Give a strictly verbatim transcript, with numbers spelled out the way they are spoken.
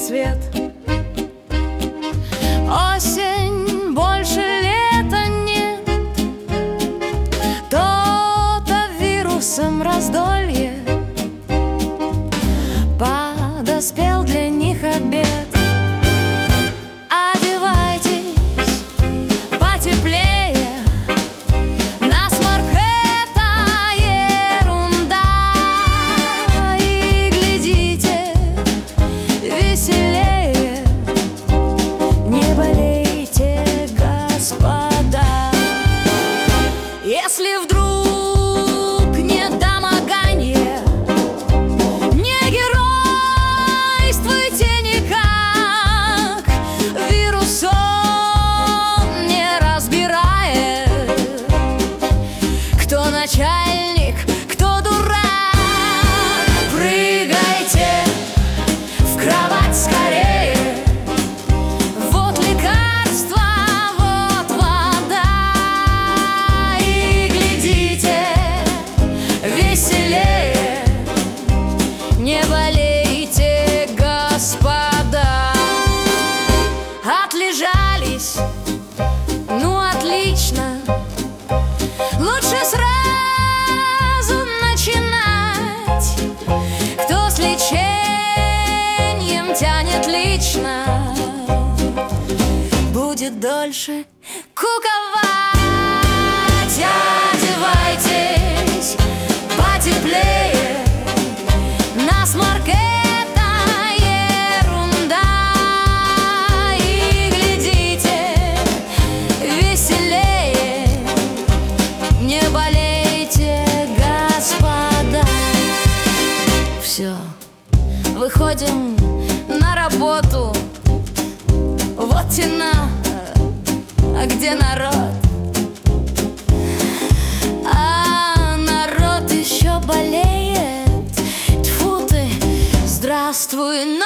свет. Осень, больше лета нет. То-то вирусом раздолье подоспел для них обед. Одевайтесь потеплее, насморк — это ерунда. И глядите веселее, не болейте, господа. Если вдруг недомогание, не геройствуйте никак. Вирус он не разбирает, кто начальник, кто дурак. Прыгайте в кровать скорее, вот лекарство, вот вода. И глядите веселее, не болейте, господа. Отлежались? Ну, отлично. Лучше сразу начинать. Кто с лечением тянет лично, будет дольше куковать. Одевайтесь потеплее, насморк — это ерунда. И глядите веселее, не болейте, господа. Все, выходим на работу. Вот тена, а где народ? А народ еще болеет. Тьфу ты, здравствуй,